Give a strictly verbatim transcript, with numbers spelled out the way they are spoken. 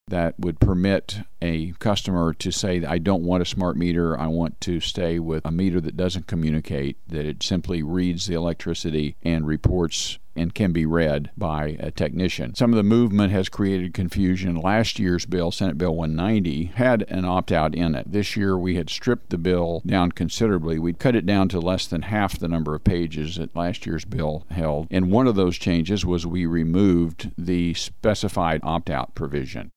that would permit a customer to say, I don't want a smart meter, I want to stay with a meter that doesn't communicate, that it simply reads the electricity and reports and can be read by a technician. Some of the movement has created confusion. Last year's bill, Senate Bill one ninety, had an opt-out in it. This year we had stripped the bill down considerably. We'd cut it down to less than half the number of pages that last year's bill held. And one of those changes was we removed the specified opt-out provision.